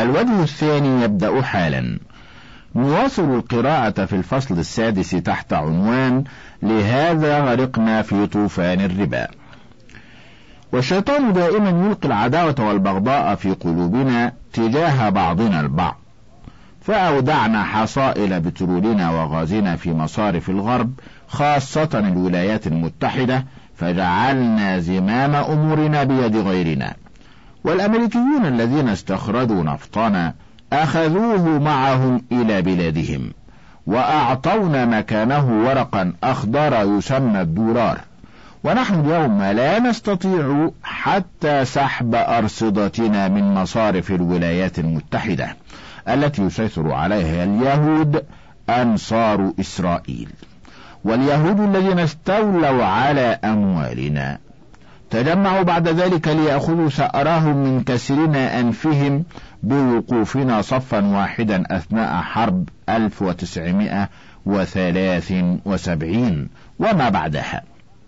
الوجه الثاني يبدأ حالا. نواصل القراءة في الفصل السادس تحت عنوان لهذا غرقنا في طوفان الربا. والشيطان دائما يلقي العداوة والبغضاء في قلوبنا تجاه بعضنا البعض، فأودعنا حصائل بترولنا وغازنا في مصارف الغرب خاصة الولايات المتحدة، فجعلنا زمام أمورنا بيد غيرنا. والأمريكيون الذين استخرجوا نفطنا أخذوه معهم إلى بلادهم، وأعطونا مكانه ورقا أخضر يسمى الدولار، ونحن اليوم لا نستطيع حتى سحب أرصدتنا من مصارف الولايات المتحدة التي يسيطر عليها اليهود أنصار إسرائيل. واليهود الذين استولوا على أموالنا تجمعوا بعد ذلك ليأخذوا ثأرهم من كسرنا أنفهم بوقوفنا صفا واحدا أثناء حرب 1973 وما بعدها،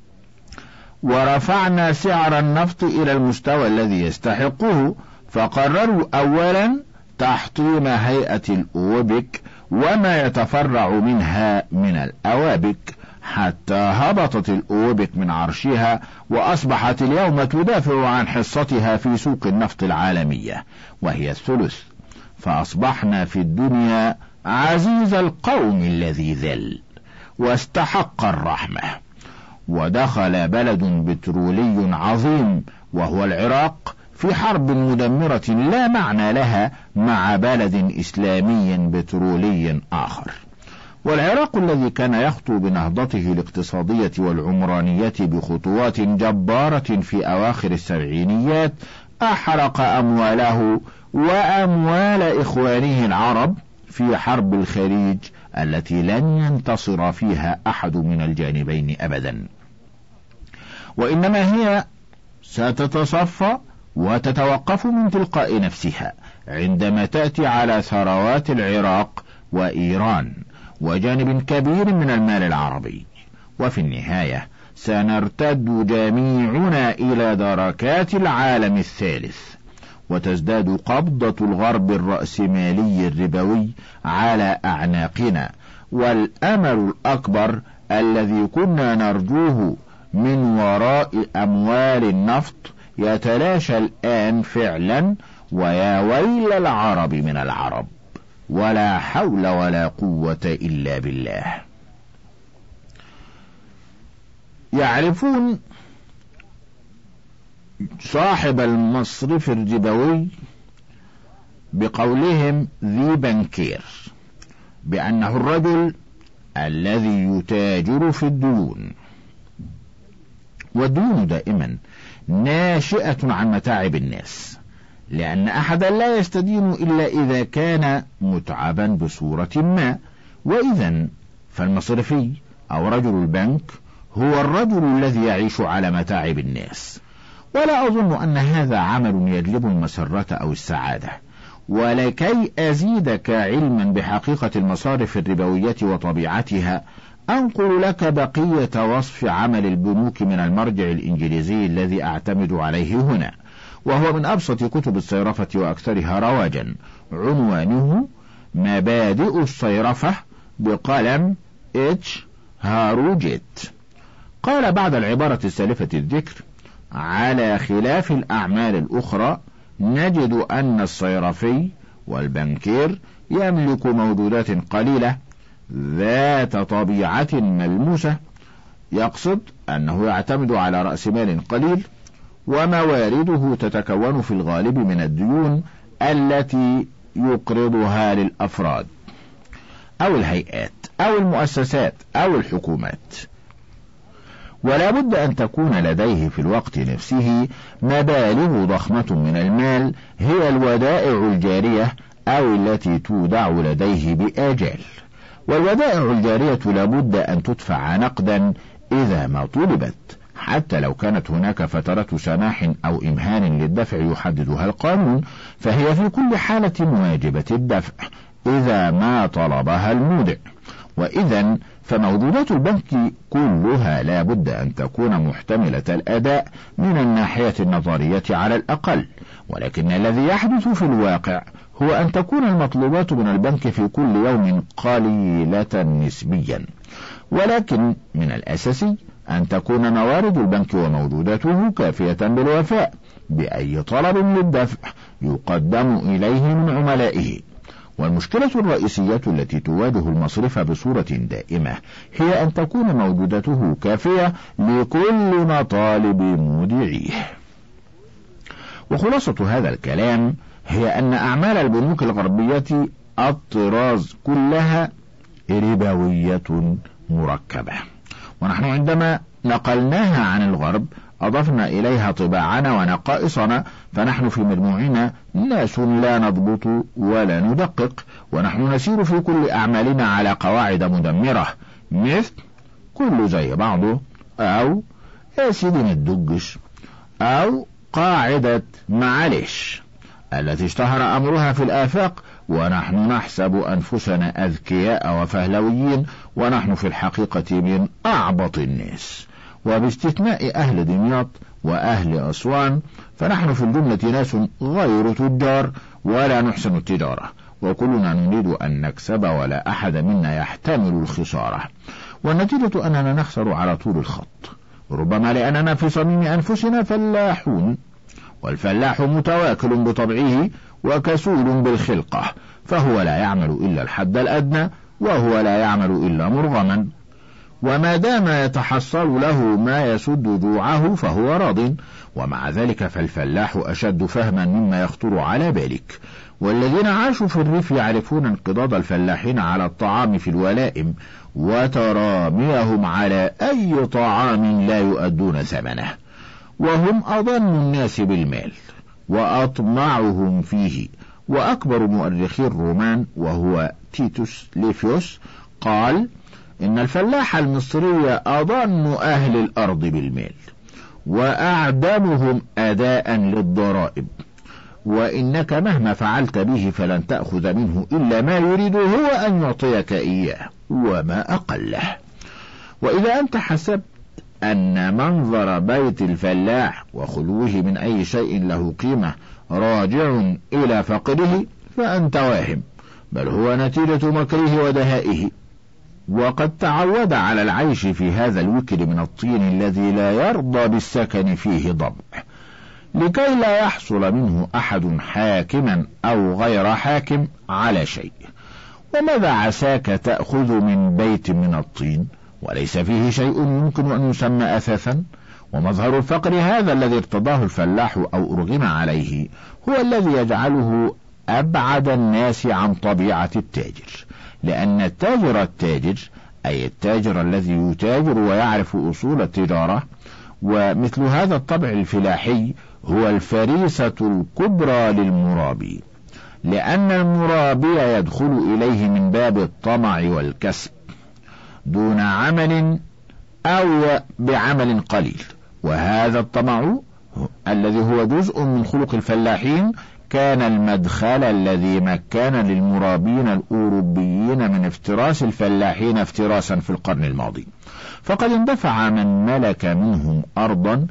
ورفعنا سعر النفط إلى المستوى الذي يستحقه. فقرروا أولا تحطيم هيئة الأوبك وما يتفرع منها من الأوابك، حتى هبطت الأوبك من عرشها وأصبحت اليوم تدافع عن حصتها في سوق النفط العالمية وهي الثلث، فأصبحنا في الدنيا عزيز القوم الذي ذل واستحق الرحمة. ودخل بلد بترولي عظيم وهو العراق في حرب مدمرة لا معنى لها مع بلد إسلامي بترولي آخر. والعراق الذي كان يخطو بنهضته الاقتصادية والعمرانية بخطوات جبارة في أواخر السبعينيات أحرق أمواله وأموال إخوانه العرب في حرب الخليج التي لن ينتصر فيها أحد من الجانبين أبدا، وإنما هي ستتصفى وتتوقف من تلقاء نفسها عندما تأتي على ثروات العراق وإيران وجانب كبير من المال العربي. وفي النهاية سنرتد جميعنا إلى دركات العالم الثالث، وتزداد قبضة الغرب الرأسمالي الربوي على أعناقنا. والأمل الأكبر الذي كنا نرجوه من وراء أموال النفط يتلاشى الآن فعلا، ويا ويل العرب من العرب، ولا حول ولا قوة إلا بالله. يعرفون صاحب المصرف الربوي بقولهم ذي بنكير بأنه الرجل الذي يتاجر في الديون، والديون دائما ناشئة عن متاعب الناس، لأن أحدا لا يستدين إلا إذا كان متعبا بصورة ما. وإذا فالمصرفي أو رجل البنك هو الرجل الذي يعيش على متاعب الناس. ولا أظن أن هذا عمل يجلب المسرة أو السعادة. ولكي أزيدك علما بحقيقة المصارف الربوية وطبيعتها أنقل لك بقية وصف عمل البنوك من المرجع الإنجليزي الذي أعتمد عليه هنا، وهو من أبسط كتب الصيرفة وأكثرها رواجا. عنوانه مبادئ الصيرفة بقلم اتش هاروجيت. قال بعد العبارة السالفة الذكر: على خلاف الأعمال الأخرى نجد أن الصيرفي والبنكير يملك موجودات قليلة ذات طبيعة ملموسة، يقصد أنه يعتمد على رأس مال قليل، وموارده تتكون في الغالب من الديون التي يقرضها للأفراد أو الهيئات أو المؤسسات أو الحكومات. ولا بد أن تكون لديه في الوقت نفسه مبالغ ضخمة من المال هي الودائع الجارية أو التي تودع لديه بآجال. والودائع الجارية لا بد أن تدفع نقدا إذا ما طلبت، حتى لو كانت هناك فترة سماح أو إمهال للدفع يحددها القانون، فهي في كل حالة واجبة الدفع إذا ما طلبها المودع. وإذا فموجودات البنك كلها لا بد أن تكون محتملة الأداء من الناحية النظرية على الأقل، ولكن الذي يحدث في الواقع هو أن تكون المطلوبات من البنك في كل يوم قليلة نسبيا، ولكن من الأساسي أن تكون موارد البنك وموجوداته كافية بالوفاء بأي طلب للدفع يقدم إليه من عملائه. والمشكلة الرئيسية التي تواجه المصرف بصورة دائمة هي أن تكون موجوداته كافية لكل مطالب مودعيه. وخلاصة هذا الكلام هي أن أعمال البنوك الغربية الطراز كلها ربوية مركبة، ونحن عندما نقلناها عن الغرب أضفنا إليها طباعنا ونقائصنا، فنحن في مجموعنا ناس لا نضبط ولا ندقق، ونحن نسير في كل أعمالنا على قواعد مدمرة مثل كل زي بعضه، أو سيدنا الدجش، أو قاعدة معلش التي اشتهر أمرها في الآفاق، ونحن نحسب أنفسنا أذكياء وفهلويين، ونحن في الحقيقة من أعبط الناس. وباستثناء أهل دمياط وأهل أسوان فنحن في الجملة ناس غير تجار ولا نحسن التجارة، وكلنا نريد أن نكسب ولا أحد منا يحتمل الخسارة، والنتيجة أننا نخسر على طول الخط، ربما لأننا في صميم أنفسنا فلاحون، والفلاح متواكل بطبعه وكسول بالخلقة، فهو لا يعمل إلا الحد الأدنى، وهو لا يعمل إلا مرغما، وما دام يتحصل له ما يسد جوعه فهو راض. ومع ذلك فالفلاح أشد فهما مما يخطر على بالك، والذين عاشوا في الريف يعرفون انقضاض الفلاحين على الطعام في الولائم وتراميهم على أي طعام لا يؤدون ثمنه، وهم أظن الناس بالمال وأطمعهم فيه. وأكبر مؤرخي الرومان وهو تيتوس ليفيوس قال إن الفلاح المصري أظن أهل الأرض بالمال وأعدمهم أداء للضرائب، وإنك مهما فعلت به فلن تأخذ منه إلا ما يريد هو أن يعطيك إياه وما أقله. وإذا أنت حسبت أن منظر بيت الفلاح وخلوه من أي شيء له قيمة راجع إلى فقره فأنت واهم، بل هو نتيجة مكره ودهائه، وقد تعود على العيش في هذا الوكر من الطين الذي لا يرضى بالسكن فيه ضبع، لكي لا يحصل منه أحد حاكما أو غير حاكم على شيء. وماذا عساك تأخذ من بيت من الطين وليس فيه شيء يمكن أن يسمى أثاثا؟ ومظهر الفقر هذا الذي ارتضاه الفلاح أو أرغم عليه هو الذي يجعله أبعد الناس عن طبيعة التاجر، لأن التاجر أي التاجر الذي يتاجر ويعرف أصول التجارة، ومثل هذا الطبع الفلاحي هو الفريسة الكبرى للمرابي، لأن المرابي يدخل إليه من باب الطمع والكسب دون عمل أو بعمل قليل، وهذا الطمع الذي هو جزء من خلق الفلاحين كان المدخل الذي مكن للمرابين الأوروبيين من افتراس الفلاحين افتراسا في القرن الماضي. فقد اندفع من ملك منهم أرضا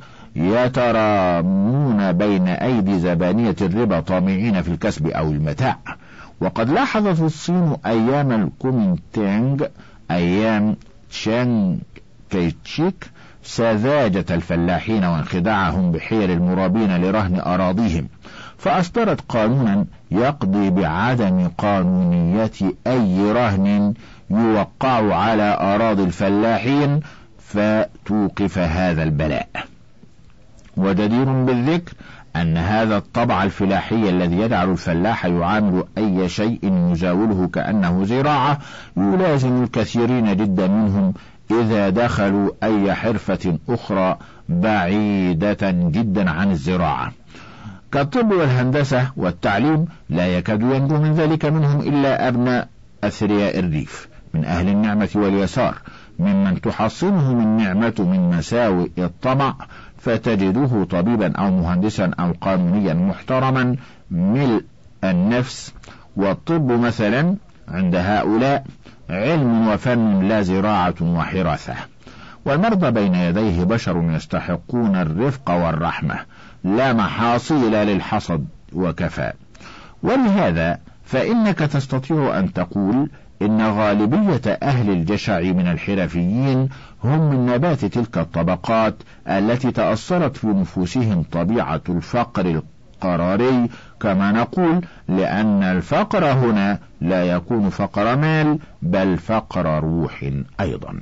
يترامون بين أيدي زبانية الربا طامعين في الكسب أو المتاع. وقد لاحظت الصين أيام الكومينتانغ أيام تشانغ كايتشيك سذاجة الفلاحين وانخداعهم بحيل المرابين لرهن أراضيهم، فأصدرت قانونا يقضي بعدم قانونية أي رهن يوقع على أراضي الفلاحين فتوقف هذا البلاء. وجدير بالذكر أن هذا الطبع الفلاحي الذي يجعل الفلاح يعامل أي شيء يزاوله كأنه زراعة يلازم الكثيرين جدا منهم إذا دخلوا أي حرفة أخرى بعيدة جدا عن الزراعة كالطب والهندسة والتعليم. لا يكاد ينجو من ذلك منهم إلا أبناء أثرياء الريف من أهل النعمة واليسار، ممن تحصنهم النعمة من مساوئ الطمع، فتجده طبيبا أو مهندسا أو قانونيا محترما ملء النفس. والطب مثلا عند هؤلاء علم وفن لا زراعة وحرثة. والمرضى بين يديه بشر يستحقون الرفق والرحمة لا محاصيل للحصد وكفى. ولهذا فإنك تستطيع أن تقول إن غالبية أهل الجشع من الحرفيين هم من نبات تلك الطبقات التي تأثرت في نفوسهم طبيعة الفقر القراري، كما نقول، لأن الفقر هنا لا يكون فقر مال بل فقر روح أيضا.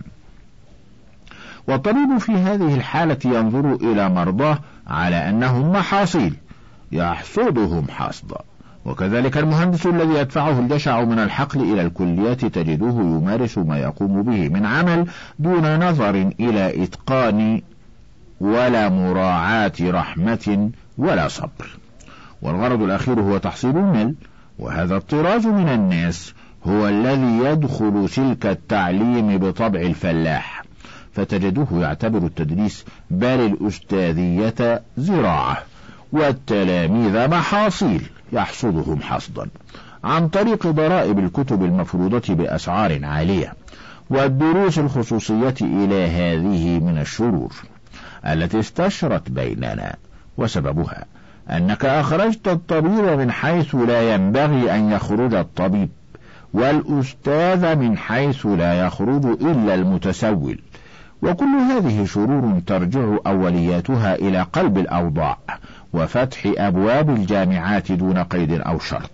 والطبيب في هذه الحالة ينظر إلى مرضاه على أنهم محاصيل يحصدهم حصدا. وكذلك المهندس الذي يدفعه الجشع من الحقل إلى الكليات تجده يمارس ما يقوم به من عمل دون نظر إلى إتقان ولا مراعاة رحمة ولا صبر. والغرض الأخير هو تحصيل المال، وهذا الطراز من الناس هو الذي يدخل سلك التعليم بطبع الفلاح، فتجده يعتبر التدريس بل الأستاذية زراعة، والتلاميذ محاصيل يحصدهم حصدا عن طريق ضرائب الكتب المفروضة بأسعار عالية والدروس الخصوصية إلى هذه من الشرور التي استشرت بيننا. وسببها أنك أخرجت الطبيب من حيث لا ينبغي أن يخرج الطبيب، والأستاذ من حيث لا يخرج إلا المتسول. وكل هذه شرور ترجع أولياتها إلى قلب الأوضاع وفتح أبواب الجامعات دون قيد أو شرط،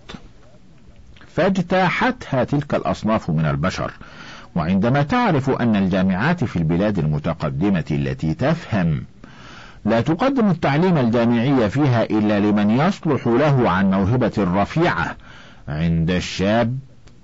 فاجتاحتها تلك الأصناف من البشر. وعندما تعرف أن الجامعات في البلاد المتقدمة التي تفهم لا تقدم التعليم الجامعي فيها إلا لمن يصلح له عن موهبة رفيعة عند الشاب،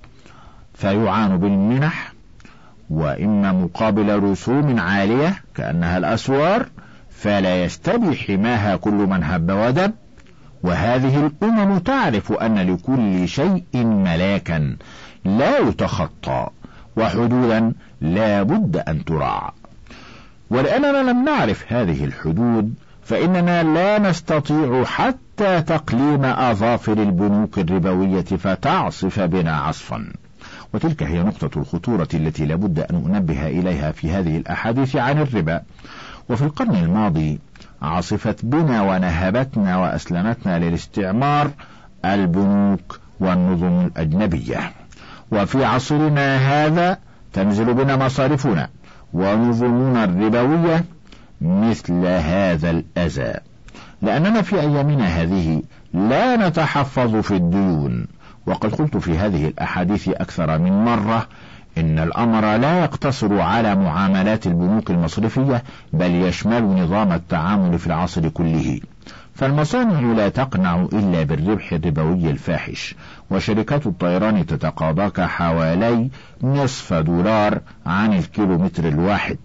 فيعان بالمنح وإما مقابل رسوم عالية كأنها الأسوار، فلا يستبي حماها كل من هب ودب. وهذه الأمم تعرف أن لكل شيء ملاكا لا يتخطى وحدودا لا بد أن تراعى. ولأننا لم نعرف هذه الحدود فإننا لا نستطيع حتى تقليم أظافر البنوك الربوية فتعصف بنا عصفا. وتلك هي نقطة الخطورة التي لابد أن أنبه إليها في هذه الأحاديث عن الربا. وفي القرن الماضي عصفت بنا ونهبتنا وأسلمتنا للاستعمار البنوك والنظم الأجنبية، وفي عصرنا هذا تنزل بنا مصارفنا ونظمنا الربوية مثل هذا الأذى، لأننا في أيامنا هذه لا نتحفظ في الديون. وقد قلت في هذه الأحاديث أكثر من مرة إن الأمر لا يقتصر على معاملات البنوك المصرفية بل يشمل نظام التعامل في العصر كله. فالمصانع لا تقنع إلا بالربح الربوي الفاحش، وشركات الطيران تتقاضاك حوالي $0.5 عن الكيلومتر الواحد،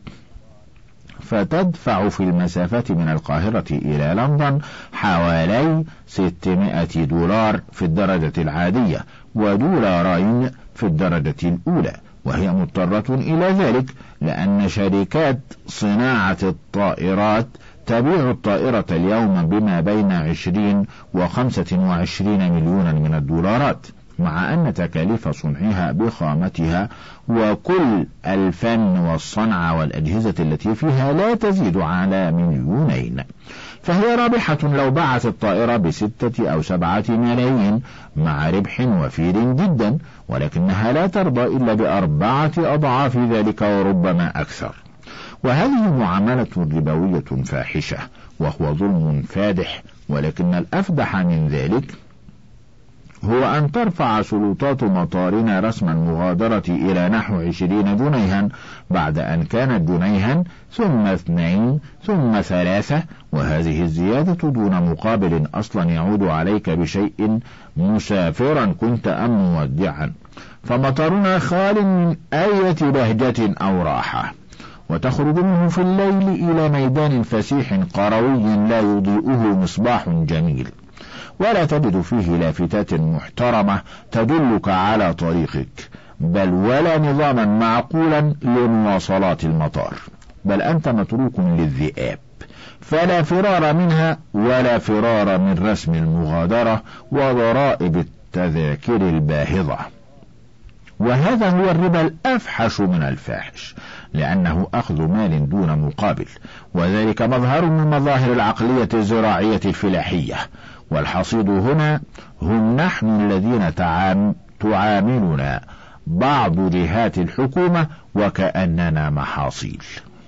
فتدفع في المسافة من القاهرة إلى لندن حوالي $600 في الدرجة العادية $2 في الدرجة الأولى، وهي مضطرة إلى ذلك لأن شركات صناعة الطائرات تبيع الطائرة اليوم بما بين 20 و25 مليونا من الدولارات، مع أن تكاليف صنعها بخامتها وكل الفن والصنعة والأجهزة التي فيها لا تزيد على 2 مليون. فهي رابحة لو باعت الطائرة ب6 أو 7 ملايين مع ربح وفير جدا، ولكنها لا ترضى إلا ب4 أضعاف ذلك وربما أكثر. وهذه معاملة ربوية فاحشة وهو ظلم فادح. ولكن الأفدح من ذلك هو أن ترفع سلطات مطارنا رسم المغادرة إلى نحو 20 جنيها بعد أن كانت جنيها ثم 2 ثم 3، وهذه الزيادة دون مقابل أصلا يعود عليك بشيء مسافرا كنت أم مودعا. فمطارنا خال من أية بهجة أو راحة، وتخرج منه في الليل إلى ميدان فسيح قروي لا يضيئه مصباح جميل، ولا تجد فيه لافتات محترمة تدلك على طريقك، بل ولا نظاما معقولا لمواصلات المطار، بل أنت متروك للذئاب، فلا فرار منها ولا فرار من رسم المغادرة وضرائب التذاكر الباهظة. وهذا هو الربا الأفحش من الفاحش، لأنه أخذ مال دون مقابل، وذلك مظهر من مظاهر العقلية الزراعية الفلاحية. والحصيد هنا هم نحن الذين تعاملنا بعض جهات الحكومة وكأننا محاصيل.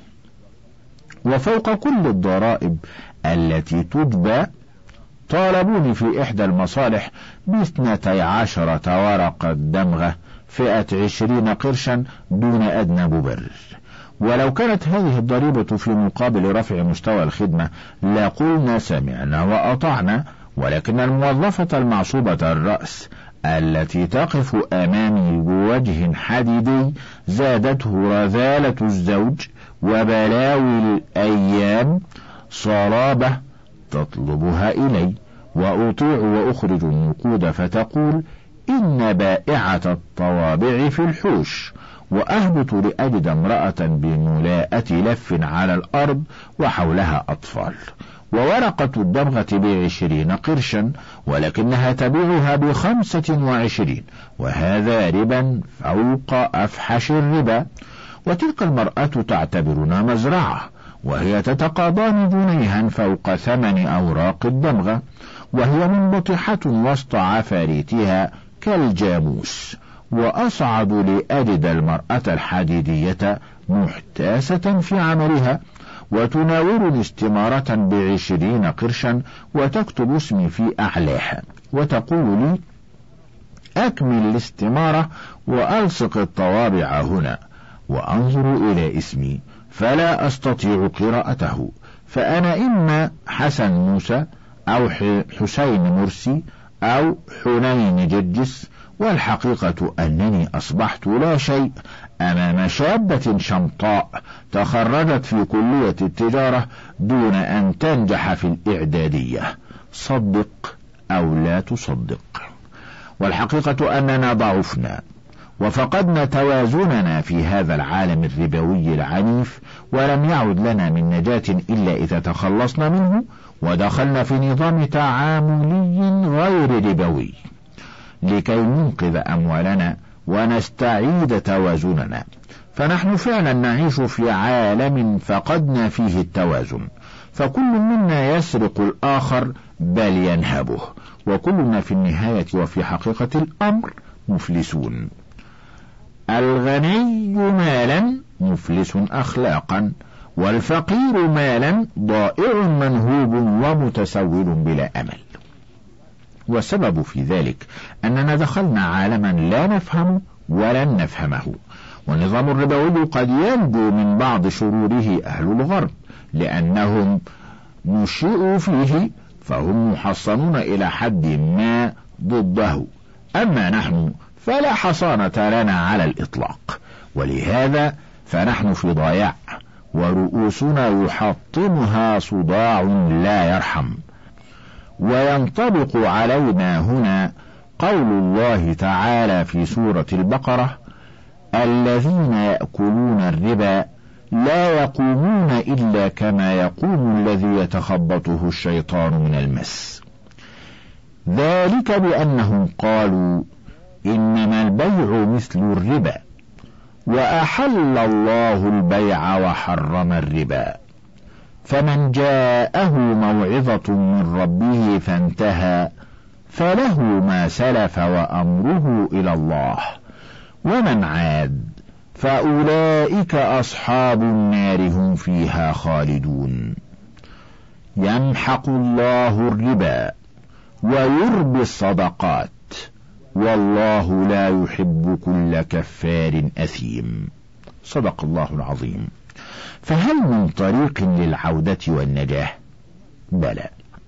وفوق كل الضرائب التي تجبى، طالبوني في إحدى المصالح ب12 ورقة دمغة فئة 20 قرشا دون أدنى مبرر. ولو كانت هذه الضريبة في مقابل رفع مستوى الخدمة لقلنا سمعنا وأطعنا، ولكن الموظفة المعصوبة الرأس التي تقف أمامي بوجه حديدي زادته رذالة الزوج وبلاوي الأيام صلابة تطلبها إلي، وأطيع وأخرج النقود فتقول إن بائعة الطوابع في الحوش، وأهبط لأجد امرأة بملاءة لف على الأرض وحولها أطفال، وورقة الدمغة ب20 قرشا ولكنها تبيعها ب25، وهذا ربا فوق أفحش الربا. وتلك المرأة تعتبرنا مزرعة، وهي تتقاضاني جنيها فوق ثمن أوراق الدمغة، وهي منبطحة وسط عفاريتها كالجاموس، وأصعد لأجد المرأة الحديدية محتاسة في عملها، وتناولني استمارة ب20 قرشا وتكتب اسمي في أعلاها، وتقول لي أكمل الاستمارة وألصق الطوابع هنا، وأنظر إلى اسمي فلا أستطيع قراءته، فأنا إما حسن موسى أو حسين مرسي أو حنين جرجس، والحقيقة أنني أصبحت لا شيء أمام شابة شمطاء تخرجت في كلية التجارة دون أن تنجح في الإعدادية، صدق أو لا تصدق. والحقيقة أننا ضعفنا وفقدنا توازننا في هذا العالم الربوي العنيف، ولم يعد لنا من نجاة إلا إذا تخلصنا منه ودخلنا في نظام تعاملي غير ربوي لكي ننقذ أموالنا ونستعيد توازننا. فنحن فعلا نعيش في عالم فقدنا فيه التوازن، فكل منا يسرق الآخر بل ينهبه، وكلنا في النهاية وفي حقيقة الأمر مفلسون. الغني مالا مفلس أخلاقا، والفقير مالا ضائع منهوب ومتسول بلا أمل. والسبب في ذلك أننا دخلنا عالما لا نفهم ولن نفهمه، والنظام الربوي قد ينجو من بعض شروره أهل الغرب لأنهم نشئوا فيه، فهم محصنون إلى حد ما ضده، أما نحن فلا حصانة لنا على الإطلاق، ولهذا فنحن في ضياع ورؤوسنا يحطمها صداع لا يرحم. وينطبق علينا هنا قول الله تعالى في سورة البقرة: الذين يأكلون الربا لا يقومون إلا كما يقوم الذي يتخبطه الشيطان من المس، ذلك بأنهم قالوا إنما البيع مثل الربا وأحل الله البيع وحرم الربا، فمن جاءه موعظة من ربه فانتهى فله ما سلف وأمره إلى الله، ومن عاد فأولئك أصحاب النار هم فيها خالدون. يمحق الله الربا ويربي الصدقات، والله لا يحب كل كفار أثيم. صدق الله العظيم. فهل من طريق للعودة والنجاة؟ بلى،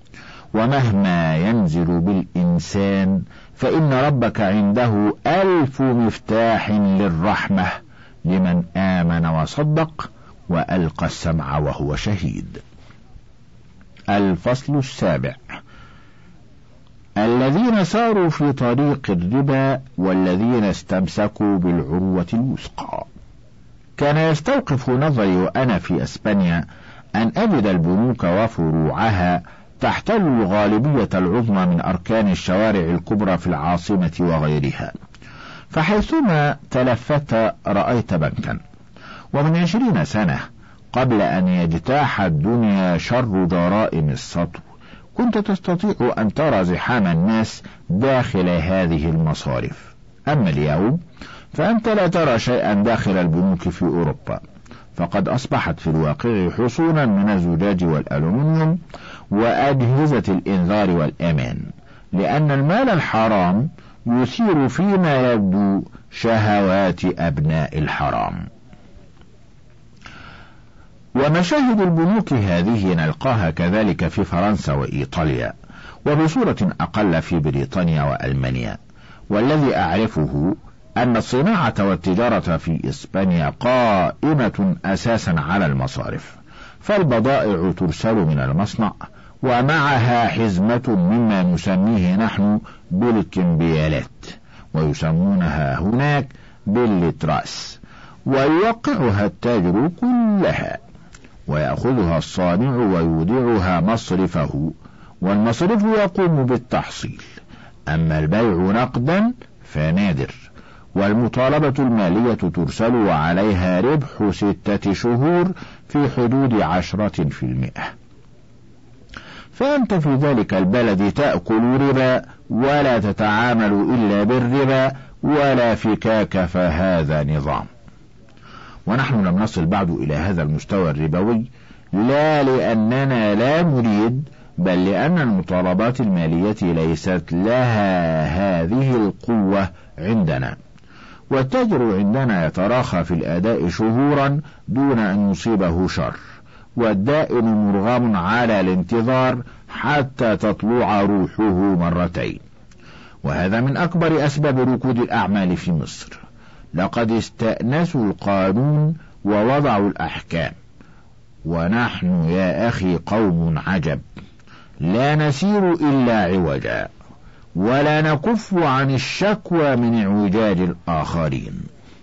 ومهما ينزل بالإنسان فإن ربك عنده 1000 مفتاح للرحمة لمن آمن وصدق وألقى السمع وهو شهيد. الفصل السابع: الذين ساروا في طريق الربا والذين استمسكوا بالعروة الوثقى. كان يستوقف نظري وأنا في أسبانيا أن أجد البنوك وفروعها تحتل الغالبية العظمى من أركان الشوارع الكبرى في العاصمة وغيرها، فحيثما تلفت رأيت بنكا. ومن 20 سنة قبل أن يجتاح الدنيا شر جرائم السطو كنت تستطيع أن ترى زحام الناس داخل هذه المصارف. أما اليوم فأنت لا ترى شيئا داخل البنوك في أوروبا، فقد أصبحت في الواقع حصونا من الزجاج والألومنيوم وأجهزة الإنذار والأمان، لأن المال الحرام يثير فيما يبدو شهوات أبناء الحرام. ومشاهد البنوك هذه نلقاها كذلك في فرنسا وإيطاليا، وبصورة أقل في بريطانيا وألمانيا. والذي أعرفه أن الصناعة والتجارة في إسبانيا قائمة أساسا على المصارف، فالبضائع ترسل من المصنع ومعها حزمة مما نسميه نحن بالكمبيالات، ويسمونها هناك باللتراس، ويوقعها التاجر كلها ويأخذها الصانع ويودعها مصرفه، والمصرف يقوم بالتحصيل. أما البيع نقدا فنادر، والمطالبة المالية ترسل وعليها ربح 6 شهور في حدود 10%. فأنت في ذلك البلد تأكل ربا ولا تتعامل إلا بالربا ولا فكاك، فهذا نظام. ونحن لم نصل بعد إلى هذا المستوى الربوي، لا لأننا لا نريد، بل لأن المطالبات المالية ليست لها هذه القوة عندنا. والتاجر عندنا يتراخى في الأداء شهورا دون أن يصيبه شر، والدائن مرغم على الانتظار حتى تطلع روحه مرتين. وهذا من أكبر أسباب ركود الأعمال في مصر. لقد استأنسوا القانون ووضعوا الأحكام، ونحن يا أخي قوم عجب، لا نسير إلا عوجا، ولا نكف عن الشكوى من اعوجاج الآخرين.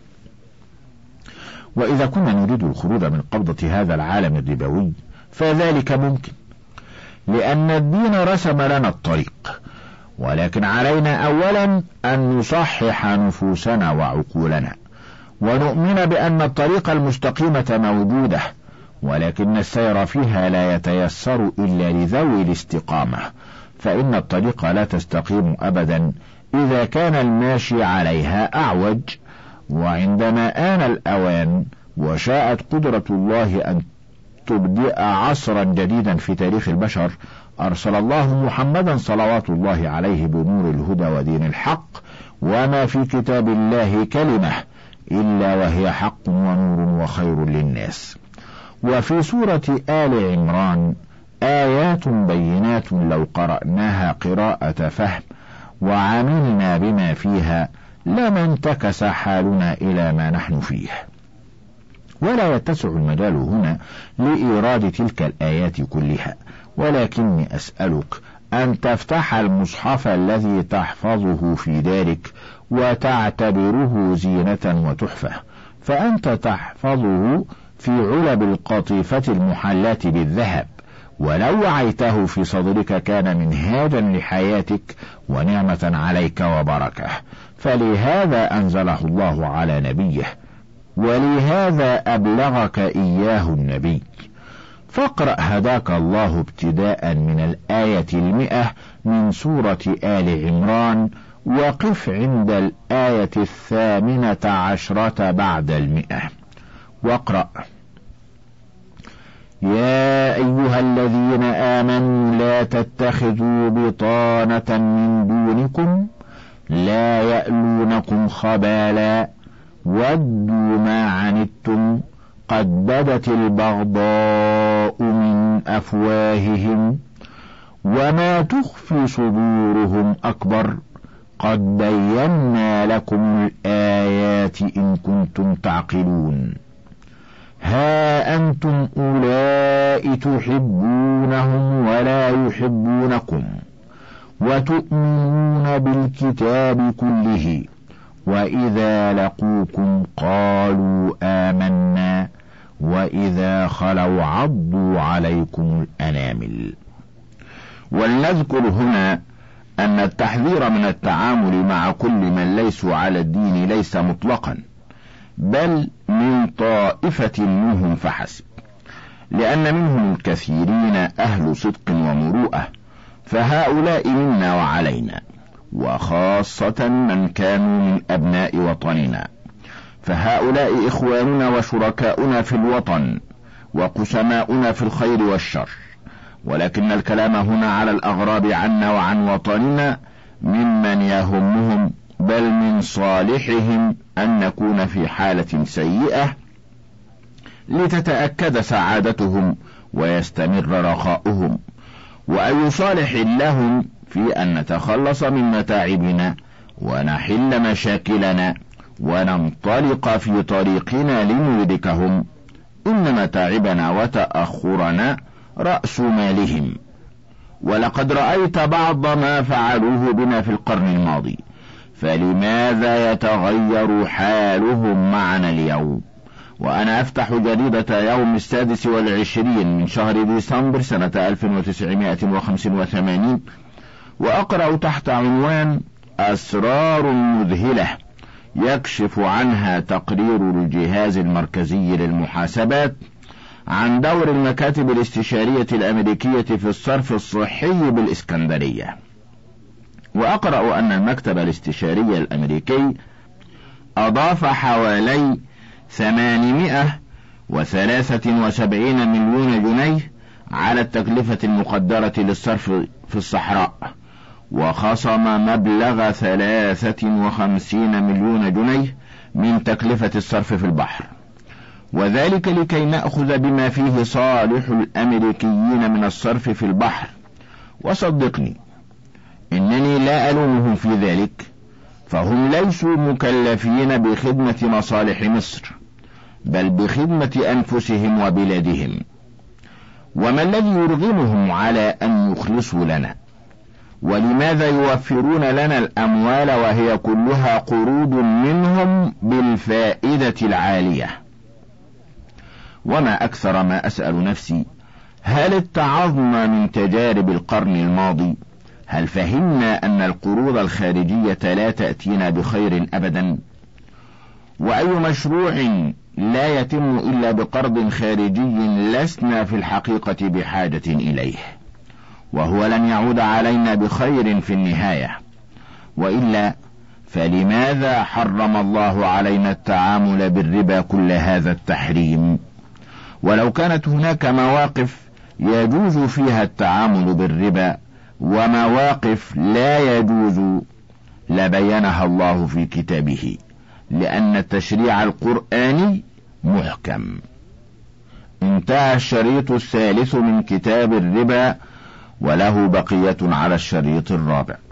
وإذا كنا نريد الخروج من قبضة هذا العالم الربوي فذلك ممكن، لأن الدين رسم لنا الطريق، ولكن علينا أولا أن نصحح نفوسنا وعقولنا، ونؤمن بأن الطريق المستقيمة موجودة، ولكن السير فيها لا يتيسر إلا لذوي الاستقامة، فإن الطريق لا تستقيم أبدا إذا كان الماشي عليها أعوج. وعندما آن الأوان وشاءت قدرة الله أن تبدأ عصرا جديدا في تاريخ البشر، أرسل الله محمدا صلوات الله عليه بنور الهدى ودين الحق، وما في كتاب الله كلمة إلا وهي حق ونور وخير للناس. وفي سورة آل عمران آيات بينات لو قرأناها قراءة فهم وعملنا بما فيها لما انتكس حالنا إلى ما نحن فيه. ولا يتسع المجال هنا لإيراد تلك الآيات كلها، ولكني أسألك أن تفتح المصحف الذي تحفظه في دارك وتعتبره زينة وتحفة، فأنت تحفظه في علب القطيفة المحلاة بالذهب، ولو وعيته في صدرك كان منهاجا لحياتك ونعمة عليك وبركة. فلهذا أنزله الله على نبيه، ولهذا أبلغك إياه النبي. فاقرأ هداك الله ابتداء من الآية 100 من سورة آل عمران، وقف عند الآية 18 بعد 100 واقرأ: يا أيها الذين آمنوا لا تتخذوا بطانة من دونكم لا يألونكم خبالا ودوا ما عنتم قد بدت البغضاء من أفواههم وما تخفي صدورهم أكبر قد بينا لكم الآيات إن كنتم تعقلون. ها أنتم أولئك تحبونهم ولا يحبونكم وتؤمنون بالكتاب كله وإذا لقوكم قالوا آمنا وإذا خلوا عضوا عليكم الأنامل. ولنذكر هنا أن التحذير من التعامل مع كل من ليسوا على الدين ليس مطلقا، بل من طائفة منهم فحسب، لأن منهم الكثيرين أهل صدق ومروءة، فهؤلاء منا وعلينا، وخاصة من كانوا من أبناء وطننا، فهؤلاء إخواننا وشركاؤنا في الوطن وقسماؤنا في الخير والشر، ولكن الكلام هنا على الأغراب عنا وعن وطننا ممن يهمهم بل من صالحهم أن نكون في حالة سيئة لتتأكد سعادتهم ويستمر رخاؤهم، وأي صالح لهم في أن نتخلص من متاعبنا ونحل مشاكلنا وننطلق في طريقنا لندركهم، إن متاعبنا وتأخرنا رأس مالهم. ولقد رأيت بعض ما فعلوه بنا في القرن الماضي، فلماذا يتغير حالهم معنا اليوم؟ وأنا أفتح جريدة يوم 26 من شهر ديسمبر سنة 1985 وأقرأ تحت عنوان أسرار مذهلة يكشف عنها تقرير الجهاز المركزي للمحاسبات عن دور المكاتب الاستشارية الأمريكية في الصرف الصحي بالإسكندرية. وأقرأ أن المكتب الاستشاري الأمريكي أضاف حوالي 873 مليون جنيه على التكلفة المقدرة للصرف في الصحراء، وخصم مبلغ 53 مليون جنيه من تكلفة الصرف في البحر، وذلك لكي نأخذ بما فيه صالح الأمريكيين من الصرف في البحر. وصدقني إنني لا ألومهم في ذلك، فهم ليسوا مكلفين بخدمة مصالح مصر بل بخدمة أنفسهم وبلادهم. وما الذي يرغمهم على أن يخلصوا لنا؟ ولماذا يوفرون لنا الأموال وهي كلها قروض منهم بالفائدة العالية؟ وما أكثر ما أسأل نفسي، هل اتعظنا من تجارب القرن الماضي؟ هل فهمنا أن القروض الخارجية لا تأتينا بخير أبدا؟ وأي مشروع لا يتم إلا بقرض خارجي لسنا في الحقيقة بحاجة إليه، وهو لن يعود علينا بخير في النهاية. وإلا فلماذا حرم الله علينا التعامل بالربا كل هذا التحريم؟ ولو كانت هناك مواقف يجوز فيها التعامل بالربا ومواقف لا يجوز لبينها الله في كتابه، لأن التشريع القرآني محكم. انتهى الشريط 3 من كتاب الربا، وله بقية على الشريط 4.